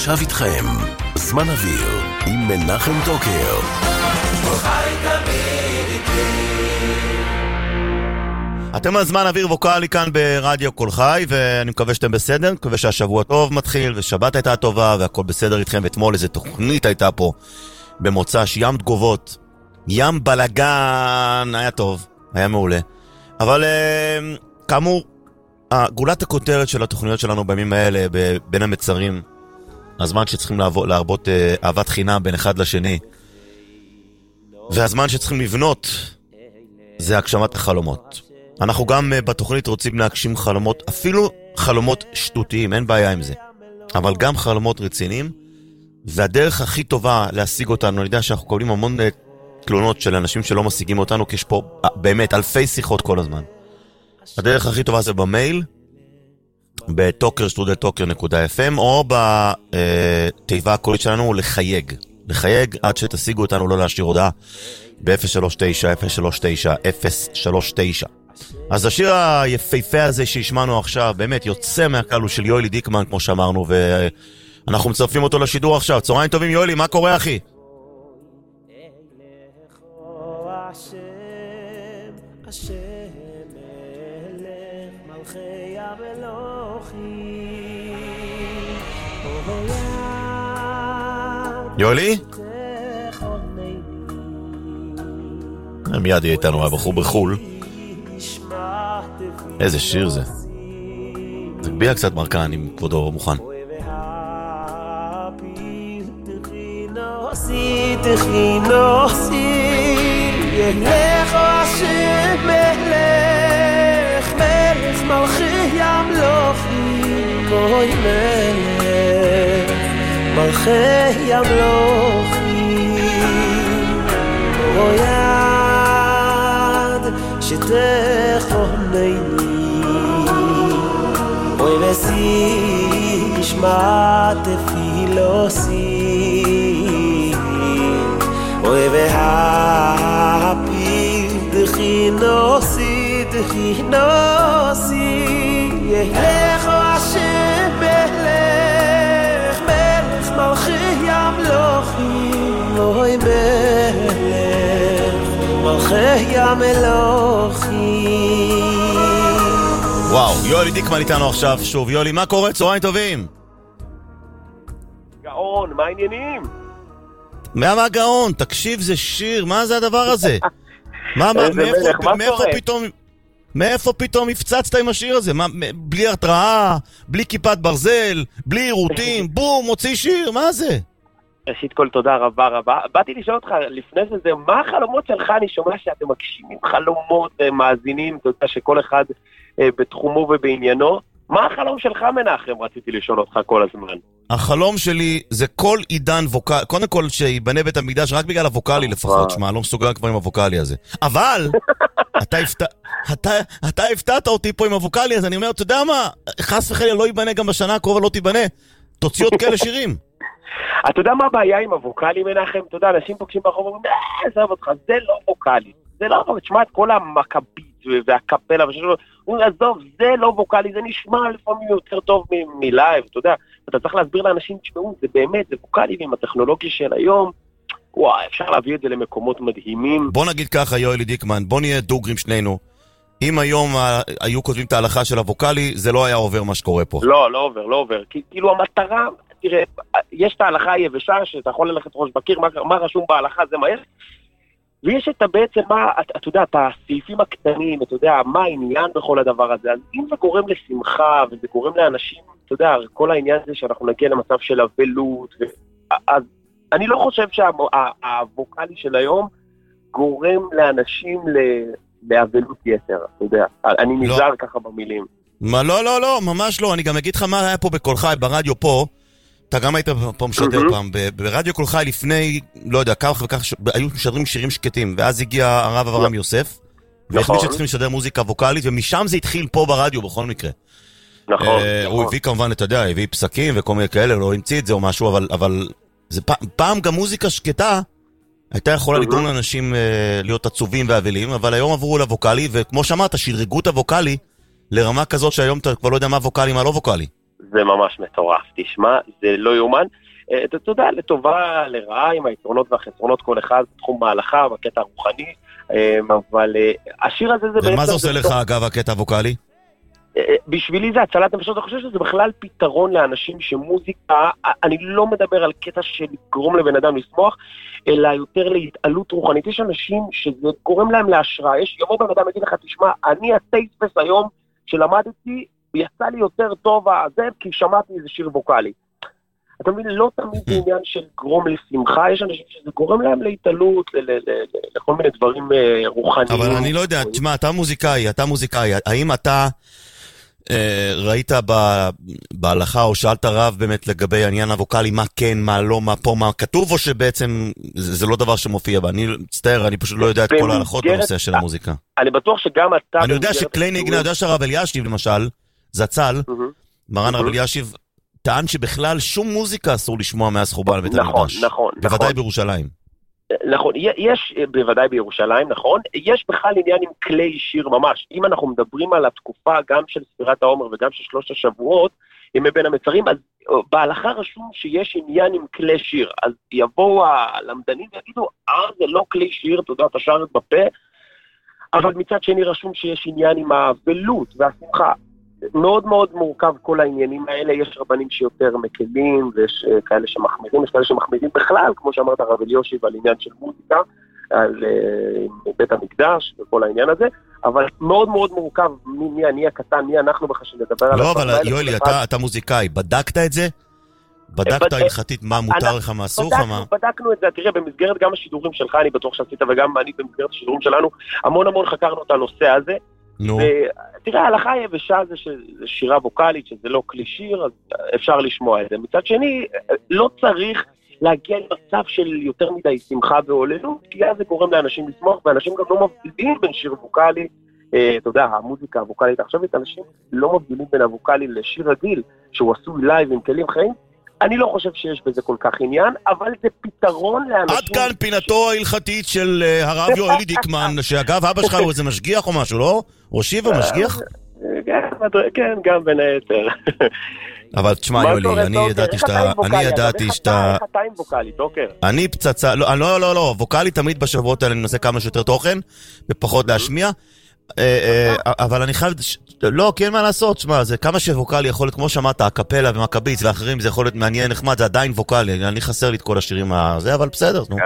ועכשיו איתכם, זמן אוויר עם מנחם טוקר. אתם על זמן אוויר ווקלי כאן ברדיו כל חי, ואני מקווה שאתם בסדר, אני מקווה שהשבוע טוב מתחיל, ושבת הייתה טובה, והכל בסדר איתכם. ואתמול איזו תוכנית הייתה פה במוצ"ש, ים תגובות, ים בלגן, היה טוב, היה מעולה. אבל כאמור, גולת הכותרת של התוכניות שלנו בימים האלה, בין המצרים, הזמן שצריכים להרבות אהבת חינם בין אחד לשני, והזמן שצריכים לבנות, זה הגשמת החלומות. אנחנו גם בתוכנית רוצים להגשים חלומות, אפילו חלומות שטותיים, אין בעיה עם זה, אבל גם חלומות רציניים, והדרך הכי טובה להשיג אותנו, אני יודע שאנחנו קובלים המון תלונות של אנשים שלא משיגים אותנו, כי יש פה באמת אלפי שיחות כל הזמן. הדרך הכי טובה זה במייל, בטוקר@טוקר.fm, או בתיבה הקולית שלנו לחייג. לחייג עד שתשיגו אותנו, לא להשאיר הודעה, ב-039-039-039. אז השיר היפהפה הזה שהשמענו עכשיו, באמת יוצא מהקלו של יואלי דיקמן, כמו שאמרנו, ואנחנו מצרפים אותו לשידור עכשיו. צהריים טובים יואלי, מה קורה אחי? יואלי? מיד יהיה איתנו הבחור בחול. איזה שיר זה. תגביה קצת מרקן אם כבודו מוכן. ילך השם מלך מלך מלכי ימלוכי גוי מלך מלכי ימלוכי או יד שתכונני אוי וסי שמע תפילוסי אוי והפיל דחינוסי דחינוסי ילך השם מלך מלך מלכי ימלוכי אוי מלך מלכי ימלוכי. וואו, יואלי דיקמן איתנו עכשיו שוב. יואלי, מה קורה? צהריים טובים. גאון, מה העניינים? מה גאון? תקשיב, זה שיר, מה זה הדבר הזה? מאיפה פתאום הפצצת עם השיר הזה? בלי התראה, בלי כיפת ברזל, בלי עירותים, בום, מוציא שיר, מה זה? ראשית כל תודה רבה רבה. באתי לשאול אותך לפני זה, מה החלומות שלך? אני שומע שאתם מגשימים חלומות, מאזינים, אתה יודע שכל אחד בתחומו ובעניינו. מה החלום שלך מנחם? רציתי לשאול אותך כל הזמן. החלום שלי זה כל עידן ווקלי, קודם כל שיבנה בית המקדש רק בגלל הווקלי לפחות, שמה, לא מסוגל כבר עם הווקלי הזה. אבל, אתה הפתעת אותי פה עם הווקלי, אז אני אומר, אתה יודע מה, חס וחלילה לא ייבנה גם בשנה הקרובה, לא תיבנה, תוציא עוד כאלה שירים. אתה יודע מה הבעיה עם הווקלי מנחם? אתה יודע, אנשים פוגשים ברחוב ואומרים, עזוב אותך, זה לא ווקלי, זה לא, תשמע את כל המכבית והקפלה, עזוב, זה לא ווקלי, זה נשמע לפעמים יותר טוב מלייב, אתה יודע, אתה צריך להסביר לאנשים, תשמעו, זה באמת, זה ווקלי, ועם הטכנולוגיה של היום, וואי, אפשר להביא את זה למקומות מדהימים. בוא נגיד ככה, יואלי דיקמן, בוא נהיה דוגרים שנינו, אם היום היו כותבים את ההלכה של הווקלי, זה לא היה עובר מה שקורה פה. לא עובר, כאילו המטרה, תראה, יש את ההלכה היבשה, שאתה יכול ללכת ראש בקיר, מה רשום בהלכה, זה מהר, ויש את בעצם אתה יודע, את הסעיפים הקטנים, אתה יודע, מה העניין בכל הדבר הזה, אז אם זה גורם לשמחה, וזה גורם לאנשים, אתה יודע, כל העניין הזה שאנחנו נגיע למצב של אבלות, אז אני לא חושב שהווקלי של היום גורם לאנשים לאבלות יתר, אתה יודע, אני נזהר ככה במילים. לא, ממש לא, אני גם אגיד לך מה היה פה בכל חי, ברדיו פה, אתה גם היית פה משדר פעם, ברדיו כל חי לפני, לא יודע, כך וכך, היו משדרים שירים שקטים, ואז הגיע הרב אברהם יוסף, והחליט שצריכים לשדר מוזיקה ווקלית, ומשם זה התחיל פה ברדיו בכל מקרה. נכון. הוא הביא כמובן, אתה יודע, הביא פסקים וכל מיני כאלה, לא המציא את זה או משהו, אבל פעם גם מוזיקה שקטה, הייתה יכולה לגרום לאנשים להיות עצובים ואבלים, אבל היום עברו לווקלי, וכמו שאמרת, שדרגו את הווקלי לרמה כזאת שהיום אתה כבר לא יודע מה ווקלי, מה לא ווקלי. זה ממש מטורף, תשמע, זה לא יומן. אתה יודע, לטובה, לרעה, עם היתרונות והחסרונות, כל אחד בתחום מהלכה, בקטע הרוחני, אבל השיר הזה זה בעצם... ומה זה עושה לך, אגב, הקטע הווקלי? בשבילי זה הצלת נפשות, אני חושב שזה בכלל פתרון לאנשים שמוזיקה, אני לא מדבר על קטע של לגרום לבן אדם לשמוח, אלא יותר להתעלות רוחנית. יש אנשים שזה גורם להם להשראה, יבוא בן אדם יגיד לך, תשמע, אני הטייספס היום שלמדתי, יצא לי יותר טוב הזה, כי שמעתי איזה שיר ווקלי. אתה מבין, לא תמיד זה עניין של גרום לשמחה, יש אנשים שזה גורם להם להתעלות, לכל מיני דברים רוחניים. אבל אני לא יודע, תשמע, אתה מוזיקאי, האם אתה ראית בהלכה או שאלת רב באמת לגבי העניין הווקלי, מה כן, מה לא, מה פה, מה כתוב, או שבעצם זה לא דבר שמופיע, ואני מצטער, אני פשוט לא יודע את כל ההלכות בנושא של המוזיקה. אני בטוח שגם אתה... אני יודע שכלי נגנה, יודע שהרב אלישיב למשל, זצ"ל, מרן הרב אלישיב, טען שבכלל שום מוזיקה אסור לשמוע מאז חורבן בית המקדש. נכון. בוודאי בירושלים. נכון, יש בוודאי בירושלים, נכון. יש בכלל עניין עם כלי שיר ממש. אם אנחנו מדברים על התקופה גם של ספירת העומר וגם של 3 השבועות, עם בין המצרים, אז בהלכה רשום שיש עניין עם כלי שיר. אז יבואו הלמדנים ויגידו, זה לא כלי שיר, תודה, אתה שר את בפה. אבל מצד שני רשום שיש עניין עם האבלות והשמחה. מאוד מאוד מורכב כל העניינים האלה, יש רבנים שיותר מקלים, ויש כאלה שמחמירים, יש כאלה שמחמירים בכלל, כמו שאמרת הרב אלישיב, על עניין של מוזיקה, על בית המקדש וכל העניין הזה, אבל מאוד מאוד מורכב מי אני הקטן, מי אנחנו בכלל שנדבר על... לא, אבל יואלי, אתה מוזיקאי, בדקת את זה? בדקת הלכתית מה מותר לך, מה אסור לך? בדקנו את זה, תראה, במסגרת גם השידורים שלך, אני בטוח שעשית, וגם אני במסגרת השידורים שלנו, המון חקרנו את הנושא הזה, תראה, ההלכה היבשה זה שירה ווקלית, שזה לא כלי שיר, אז אפשר לשמוע את זה. מצד שני, לא צריך להגיע למצב של יותר מדי שמחה והוללות, כי אז זה גורם לאנשים לשמוח, ואנשים גם לא מבדילים בין שיר ווקלי, אתה יודע, המוזיקה הווקלית העכשווית, אנשים לא מבדילים בין הווקלי לשיר רגיל, שהוא עשוי לייב עם כלים חיים. אני לא חושב שיש בזה כל כך עניין, אבל זה פתרון לאנשים... עד כאן פינתו ההלכתית של הרב יואלי דיקמן, שאגב, אבא שלך הוא איזה משגיח או משהו, לא? ראשיב או משגיח? כן, גם בין היתר. אבל תשמע יואלי, אני ידעתי שאתה... איך אתה עם ווקלית, אוקיי? אני פצצה... לא, ווקלית תמיד בשבועות האלה אני מנסה כמה שיותר תוכן, ופחות להשמיע. אבל אני חייב... לא, כי אין מה לעשות, שמה, זה כמה שווקלי יכול להיות, כמו שמעת, הקפלה ומקביץ ואחרים, זה יכול להיות מעניין, נחמד, זה עדיין ווקלי, אני חסר לי את כל השירים הזה, אבל בסדר, נו.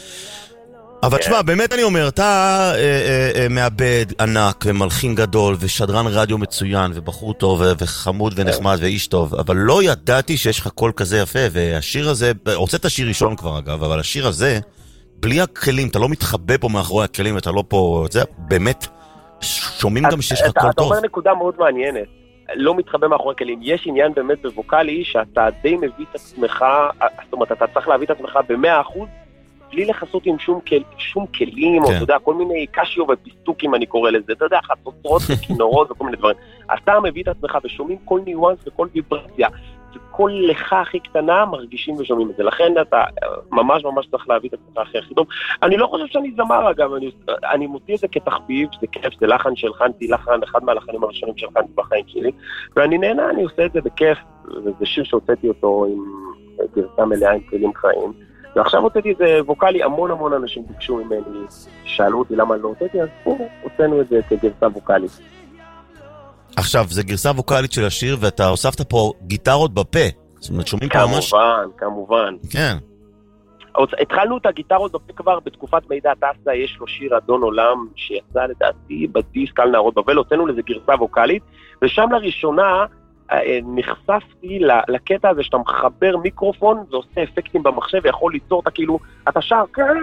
אבל תשמע, באמת אני אומר, אתה מאבד ענק ומלחין גדול ושדרן רדיו מצוין ובחור טוב וחמוד ונחמד ואיש טוב, אבל לא ידעתי שיש לך קול כזה יפה, והשיר הזה, רוצה את השיר ראשון כבר אגב, אבל השיר הזה, בלי הכלים, אתה לא מתחבא פה מאחורי הכלים, אתה לא פה, זה באמת... שומעים גם שיש לך קול טוב. אתה אומר נקודה מאוד מעניינת, לא מתחבא מאחורי כלים, יש עניין באמת בווקלי שאתה די מביא את עצמך, זאת אומרת, אתה צריך להביא את עצמך ב100%, בלי לחסות עם שום כלים, או אתה יודע, כל מיני קשיו ופיסטוקים אני קורא לזה, אתה יודע, חצוצרות וכינורות וכל מיני דברים. אתה מביא את עצמך ושומעים כל ניואנס וכל ויברציה, וכל לך הכי קטנה מרגישים ושומעים את זה. לכן אתה ממש צריך להביא את עצמך הכי טוב. אני לא חושב שאני זמר אגב, אני מוציא את זה כתחביב, זה כיף, זה לחן של חנתי, אחד מהלחנים הראשונים של חנתי בחיים שלי, ואני נהנה, אני עושה את זה בכיף, וזה שיר שהוצאתי אותו עם גרסה מלאה עם כלים חיים, ועכשיו הוצאתי את זה ווקלי, המון אנשים ביקשו ממני, שאלו אותי למה לא הוצאתי, אז פה הוצאנו את זה כגרסה ווקלית. עכשיו, זה גרסה ווקלית של השיר, ואתה הוספת פה גיטרות בפה. זאת אומרת, שומעים פה ממש... כמובן. כן. התחלנו את הגיטרות בפה כבר בתקופת מידע טסה, יש לו שיר אדון עולם, שיצא לדעתי בדיסק על נערות בבל, הוצאנו לזה גרסה ווקלית, ושם לראשונה נחשפתי לקטע הזה שאתה מחבר מיקרופון, ועושה אפקטים במחשב, ויכול ליצור את כאילו, אתה שר,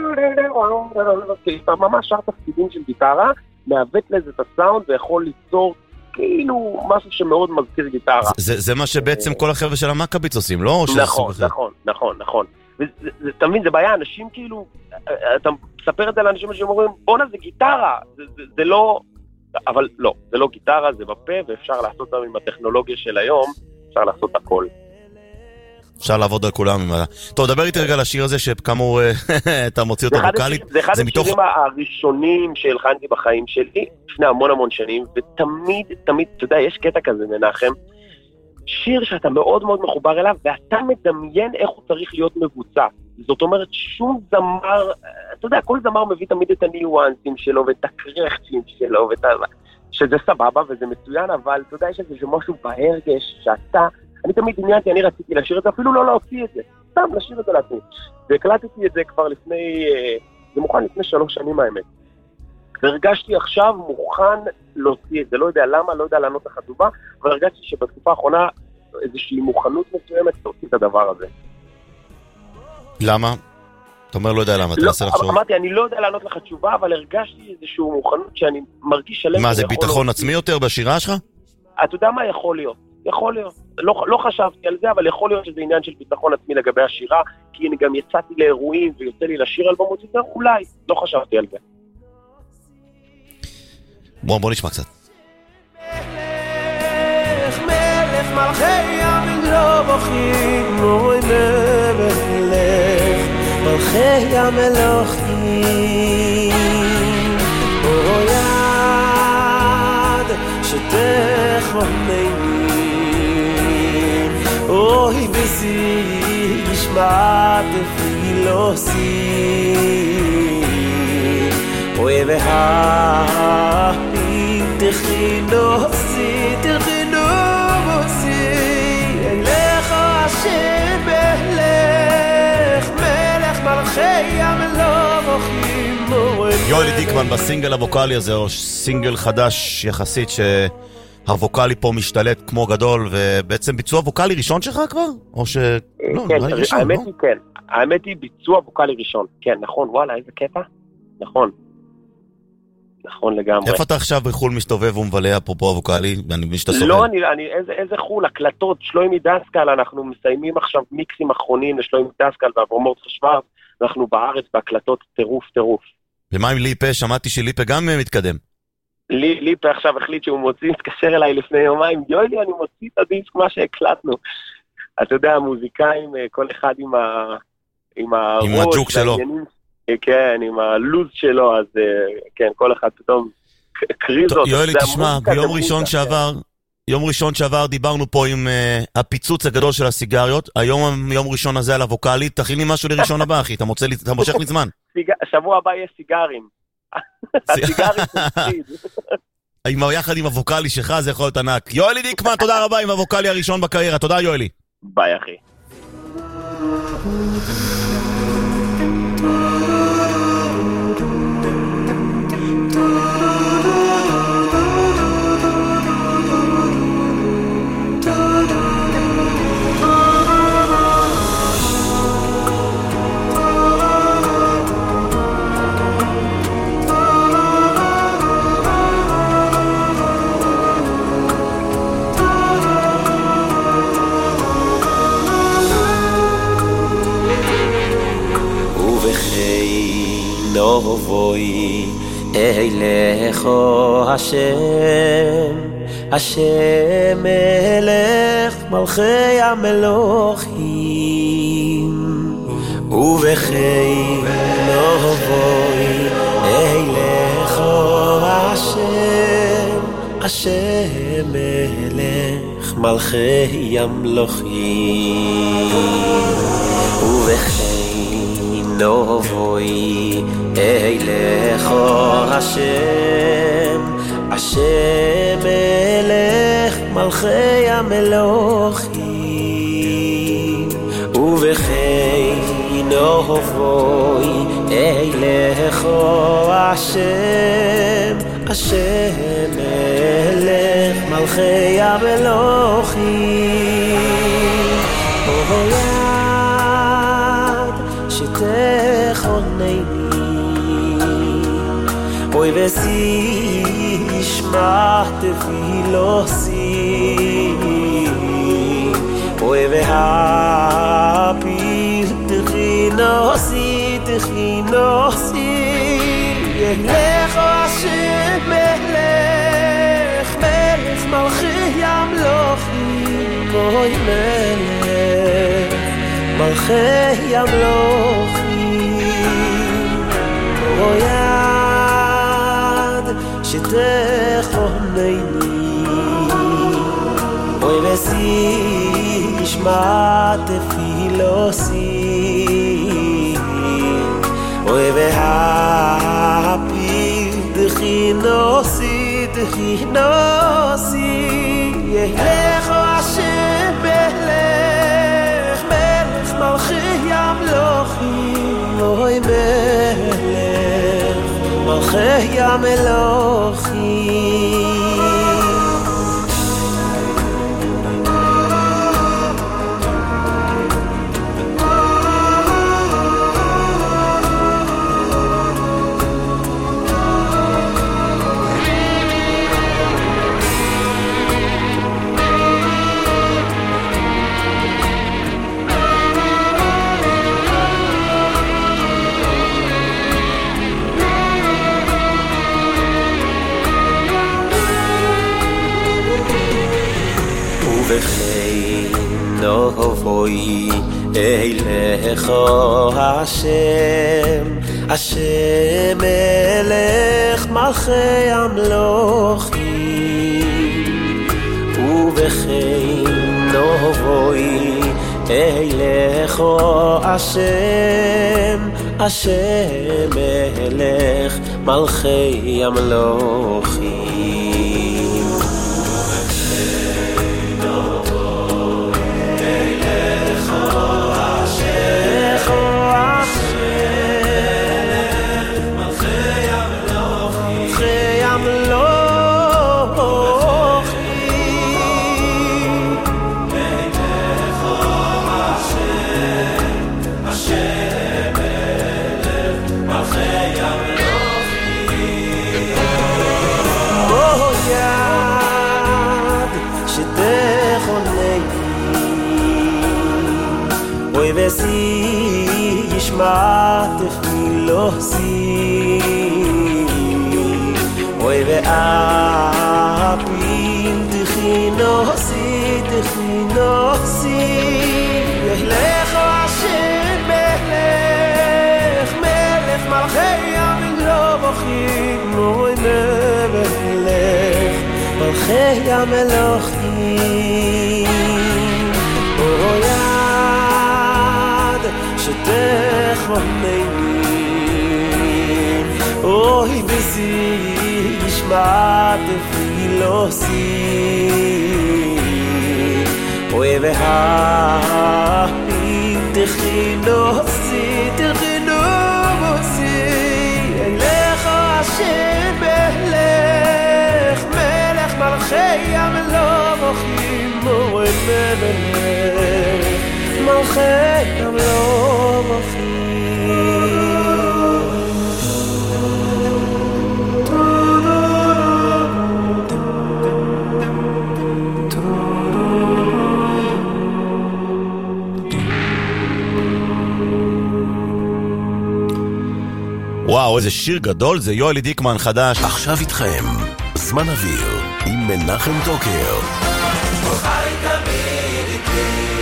אתה ממש שר תפקידים של גיטרה, מעוות לזה את הסאונד, ויכול ליצור כאילו משהו שמאוד מזכיר גיטרה. זה מה שבעצם כל החבר'ה של המקביץ עושים, לא? נכון. אתה מבין, זה בעיה, אנשים כאילו, אתה מספר את זה לאנשים שאומרים, בונה זה גיטרה, זה לא, אבל לא, זה לא גיטרה, זה בפה, ואפשר לעשות אותם עם הטכנולוגיה של היום, אפשר לעשות הכל. אפשר לעבוד על כולם. טוב, דבר איתי רגע על השיר הזה, שכאמור אתה מוציא אותו ווקלית. זה אחד השירים הראשונים שהלחנתי בחיים שלי, לפני המון שנים, ותמיד, אתה יודע, יש קטע כזה, מנחם, שיר שאתה מאוד מאוד מחובר אליו, ואתה מדמיין איך הוא צריך להיות מבוצע. זאת אומרת, שום זמר, אתה יודע, כל זמר מביא תמיד את הניואנסים שלו, ואת הקרחצ'ים שלו, שזה סבבה וזה מצוין, אבל אתה יודע, יש איזה משהו בהרגש שאתה, אני תמיד דמיינתי, אני רציתי לשיר את זה, אפילו לא להוציא את זה, סתם לשיר את זה לעצמי. והקלטתי את זה כבר לפני, זה מוכן לפני 3 שנים האמת. והרגשתי עכשיו מוכן להוציא את זה, לא יודע למה, לא יודע לענות לך תשובה, אבל הרגשתי שבתקופה האחרונה איזושהי מוכנות מסוימת להוציא את הדבר הזה. למה? אתה אומר לא יודע למה, אתה מנסה לחשוב. אמרתי, אני לא יודע לענות לך תשובה, אבל הרגשתי איזושהי מוכנות שאני מרגיש שלם. מה, זה ביטחון עצמי יותר בשירה שלך? אתה יודע מה יכול להיות? יכול להיות. לא חשבתי על זה, אבל יכול להיות שזה עניין של ביטחון עצמי לגבי השירה, כי אני גם יצאתי לאירועים ויוצא לי לשיר על במות יותר, אולי. לא חשבתי על זה. בוא נשמע קצת. מלך מלכי המלוכים, אוי מלך מלכי המלוכים, אוי יד שתחונני, אוי בזי ישמע תפילוסי, אוי והפי תחינוסי, תחינוסי, אלך השם מלך, מלך מלכי המלוכים. יואלי דיקמן בסינגל הווקלי הזה, או סינגל חדש יחסית שהווקלי פה משתלט כמו גדול, ובעצם ביצוע ווקלי ראשון שלך כבר? או ש... כן, האמת היא כן. האמת היא ביצוע ווקלי ראשון. כן, נכון, וואלה, איזה קטע. נכון. נכון לגמרי. איפה אתה עכשיו בחול מסתובב ומבלה אפרופו הווקלי? ואני מבין שאתה סובל. לא, איזה חול, הקלטות, שלוימי דסקל, אנחנו מסיימים עכשיו מיקסים אחרונים לשלוימי דסקל ואברמורט חשווארץ, אנחנו בארץ בהקלטות טירוף. ומה עם ליפה? שמעתי שליפה גם מתקדם. ליפה עכשיו החליט שהוא מוציא, התקשר אליי לפני יומיים, יואלי, אני מוציא את הדיסק מה שהקלטנו. אתה יודע, המוזיקאים, כל אחד עם הג'וק שלו. כן, עם הלוז שלו, אז כן, כל אחד פתאום קריזות. יואלי, תשמע, יום ראשון שעבר דיברנו פה עם הפיצוץ הגדול של הסיגריות, היום יום ראשון הזה על הווקלי, תכין לי משהו לראשון הבא, אחי, אתה מושך לי זמן. שבוע הבא יש סיגרים. הסיגרים תפקיד. יחד עם הווקלי שלך זה יכול להיות ענק. יואלי דיקמן, תודה רבה עם הווקלי הראשון בקריירה, תודה יואלי. ביי אחי. נובוי אליכו השם מלך מלכי המלוכים, ובחי נובוי אליכו השם מלך מלכי המלוכים, ובחי נובוי אליכו השם מלך מלכי המלוכים, ובחי נובוי אליכו השם מלך מלכי המלוכים, שתחונני, אוי וסי ישמע תפילוסי, אוי והפיל תחינוסי, ילך השם מלך, מלך מלכי המלוכים, אוי מלך מלכי המלוכים, אוי יד שתחונני, אוי si yishma tefilosi oy vehapi d'chinosi yecho Hashem melech melech malchi yamlochim oy melech malchi yamelochim Novoi Eilecho Hashem Hashem Melech Malchei Amlochim Uvechein Novoi Eilecho Hashem Hashem Melech Malchei Amlochim si yishma tefilosi oy ve'apim d'chinosi yecho Hashem melech melech malchei yamelochim oy melech malchei yamelochim oy Oy bezi yishma tefilosi Oy ve'apim d'chinosi Eilecho Hashem melech melech malchei yamelochim Oy melech malchei yamelochim וואו, איזה שיר גדול, זה יואלי דיקמן חדש. עכשיו איתכם, זמן אוויר, עם מנחם טוקר. חי תמיד איתי